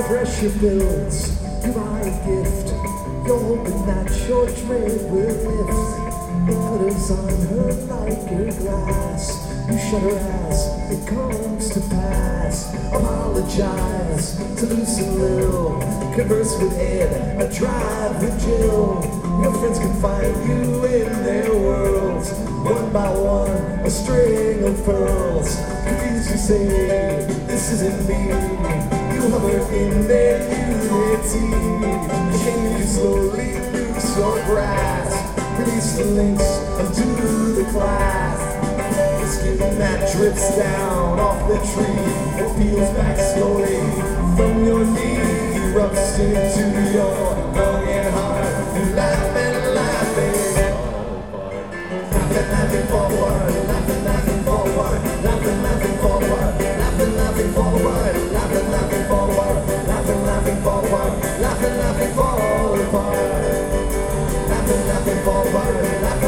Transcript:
pressure builds, you are a gift. You're hoping that your dread will lift. It glitters on her like a glass. You shut her ass, it comes to pass. Apologize to Lucy Lill. Converse with Ed, I drive with Jill. Your friends can find you in their worlds. One by one, a string of pearls. Confused you say, this isn't me. You hover in their unity. Can you slowly lose your grasp? Release the links, undo the clasp. The skin that drips down off the tree and peels back slowly from your knee, erupts into your lung and heart. And laughing, laughing forward, laughing forward, laughing forward, laughing forward, laughing forward, laughing forward, laughing forward, laughing forward, laughing forward, laughing